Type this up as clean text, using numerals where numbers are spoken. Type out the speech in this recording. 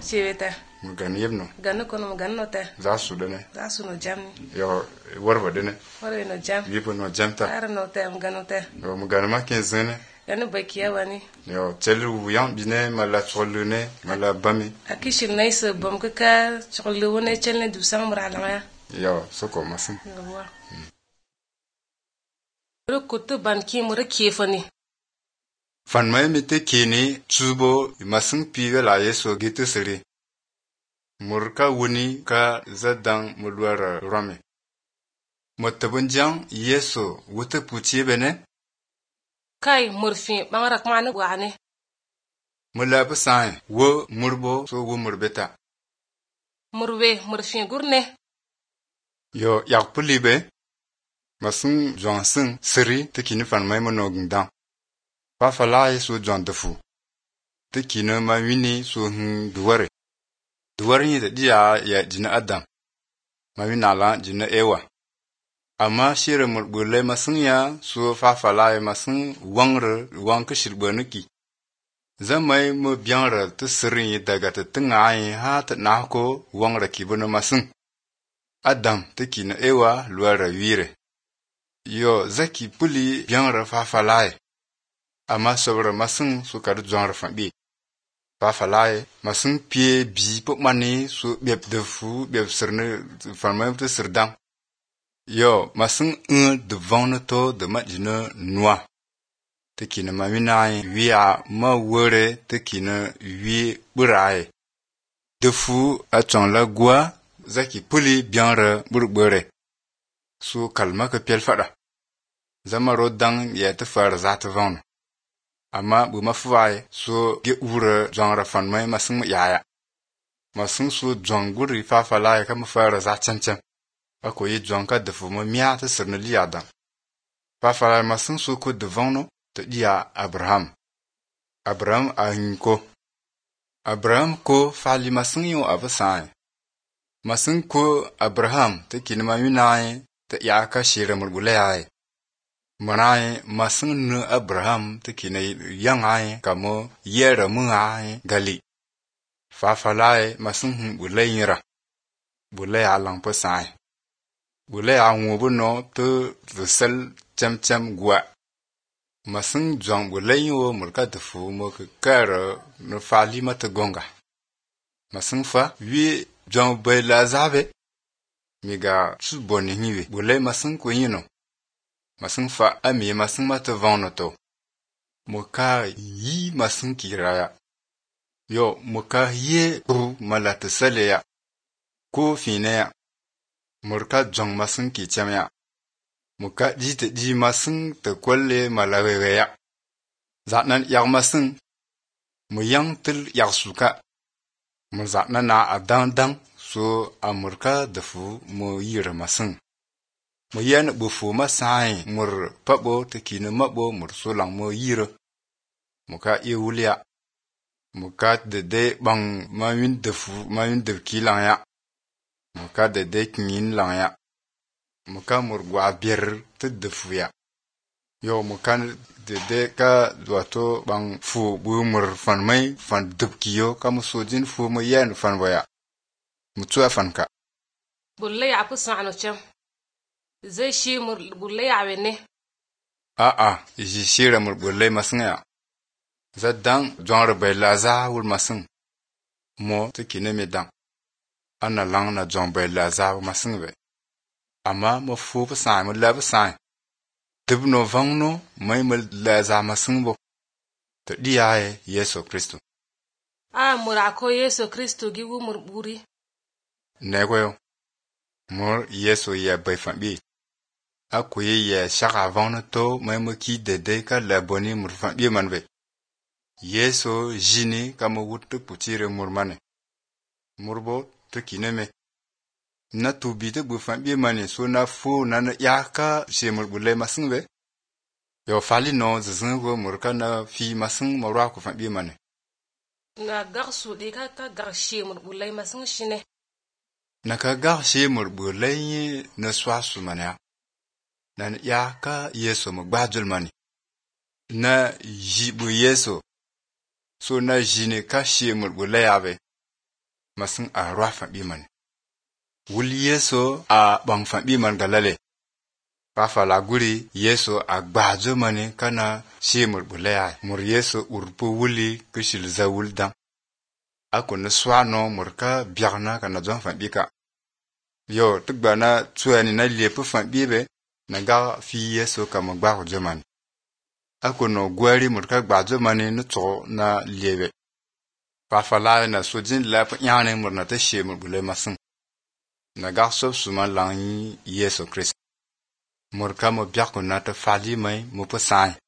Cheweta. Mugan yebno. Ganu kono ganno te. Za su dene. Za su no jam. Yo warba dene. Wara no jam. Yipo no jamta. Ara no te ganu te. Yo mugan ma kenzene. Ganu bakiya wani. Yo chelu yang bine mala cholune mala bami. Akishil nice bom ka cholu wona chelne du samra la. Yo soko masin. Wa. Ro kutu banki mura kefani. Fan mai mite kini tubo masin piwe la yeso gitu siri. Murka wuni ka zadang mulwara rame. Mutabunjang yeso wuta puchi bene. Kai murfi bangarak manu wane. Mula basan wo murbo so wo murbeta. Murwe murfi gurne. Yo yak pulibe. Masin Johnson siri tikini fan mai monogndang. Pa falai so John defu. Tikini ma wini so duware. Duware ni dia ya jina Adam. Ma wina la jina Ewa. Amma shire mulbule masin ya so fa falai masin wang kishirbaniki. Zamai mo bianra tu siri daga tingai ha ta nako wangra kibono masin. Adam tikini Ewa luara wire. Yo zaki puli bianra fa falai. Ama sobre masin su kadu genre fambi. Fa falai masin pie bi pok mani su biep defu biep sirne famem te sirdang. Yo masin devant no to de majina noa. Te kina maminai wia ma wore te kina wi burai. Defu a chon la gua zaki puli bianra burbere. Su kalma ke piel fada. Zamaro dang ya te far zat vang. Amma bu mafuai so ge ura genre fan mai masin yaya. Masin so jonguri fa falai ka mafara za chanchan. Ako yi jonka de fu mo mia te sirne liada. Fa falai masin so ko devant no te dia Abraham. Abraham a hinko. Abraham ko fali masin yo avasai. Masin ko Abraham te kinema yunai te ya ka shire mulgulai. Manai masin nu Abraham te kine yangai kamo yera mungai gali. Fa falai masin bulayira. Bulay alang pasai. Bulay angubu no te vesel cham gua. Masin jong bulayo mulka defu mo kara no fali mata gonga. Masin fa wi jong bayla zabe. Miga suboni hiwi. Bulay masin ko yino. Masin fa ami masin mata vanoto. Moka yi masin kiraya. Yo moka ye bru malata saleya. Ko fineya. Murka jong masin ki chamya. Moka jite ji masin te kwalle malaweya. Zatnan yak masin. Mo yang til yak suka. Mo zatnan na adang so amurka defu mo yira masin. Mo yen bufu masai mur pabo te kine mabo mur solang mo yira. Muka iulia. Muka de bang mawin defu mawin de kilang ya. Muka de kinin lang ya. Muka mur gwa bier te defu ya. Yo muka de ka duato bang fu bu mur fan mai fan dubkiyo ka musojin fu mo yen fan waya. Mutua fan ka. Bulle ya pu sa'ano cham. Zai shi bulle ya wene. Iji shira mur bulle masin ya. Zadang genre bayla za wul masin. Mo te kine me dang. Ana lang na genre bayla za masin be. Ama mo fu pa sai mo la pa sai. Tib no vang no mai mo la za masin bo. Te diae Yesu Kristo. Murako Yesu Kristo giwu murburi. Negwe mur Yesu ya bay fambi. Akuye ya shaka vang to mai mo ki de ka la boni mur fambi manbe. Yesu jini kama wutte putire murmane. Murbo te kineme. Na tubite bu fambi mane so na fu na yaka she murbule masinbe. Yo fali no zzingo murka na fi masin morwa ku fambi mane. Na garsu de ka garshe murbule masin shine. Na ka garshe murbule na swasu mane. Na yaka Yesu mugbajul mane. Na jibu Yesu. So na jine ka she murbule yabe. masing a rwa fambi man wul Yesu a bang fambi man galale pa fala guri Yesu a gbajo mani kana shimur bulaya mur Yesu urpu wuli kishil za wul dam akon swano murka biagna kana jon fambi ka yo tugbana tuani na lepu fambi be naga fi Yesu kama gbajo man akono gwari murka gbajo mani no to na lebe pa fala na sojin la pa yana murna ta shimur bulay masing naga sob suma lang Yesu Christ murka mo biako na ta fali mai mo pa sai